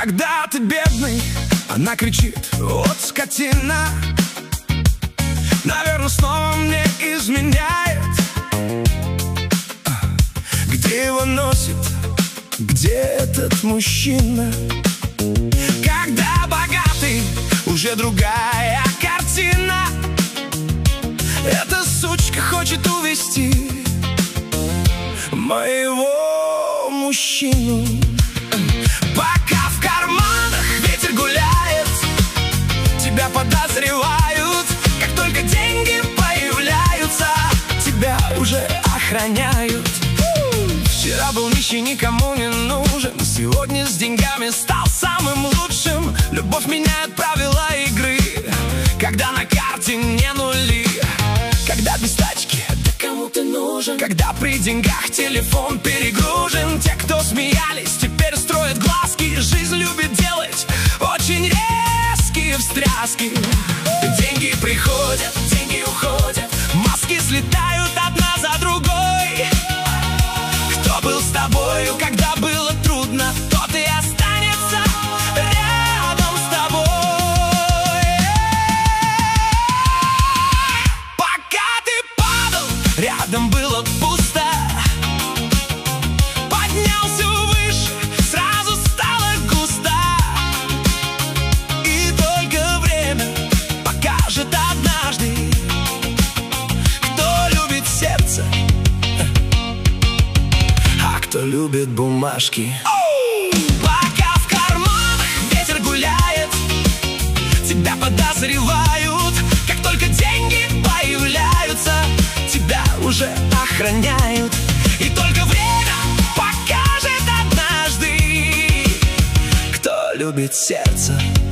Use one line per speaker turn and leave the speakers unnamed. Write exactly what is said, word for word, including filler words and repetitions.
Когда ты бедный, она кричит: вот скотина. Наверное, снова мне изменяет. Где его носит? Где этот мужчина? Когда богатый, уже другая картина. Эта сучка хочет увести моего мужчину. Пока в карманах ветер гуляет, тебя подозревают. Как только деньги появляются, тебя уже охраняют. Вчера был нищий, никому не нужен, сегодня с деньгами стал самым лучшим. Любовь меняет правила игры, когда на карте не нули. Когда без тачки, да кому ты нужен? Когда при деньгах телефон перегружен. Те, кто смеялись, теперь строят глазки. Жизнь любит делать очень резкие встряски. Деньги приходят, деньги уходят, маски слетают одна за другой. Кто был с тобою, когда было трудно, тот и останется рядом с тобой. Пока ты падал, рядом было пусто. Поднялся выше, сразу стало густо. И только время покажет однажды, кто любит сердце, а кто любит бумажки. Пока в карманах ветер гуляет, тебя подозревают. Как только деньги появляются, тебя уже охраняют. И только время покажет однажды, кто любит сердце,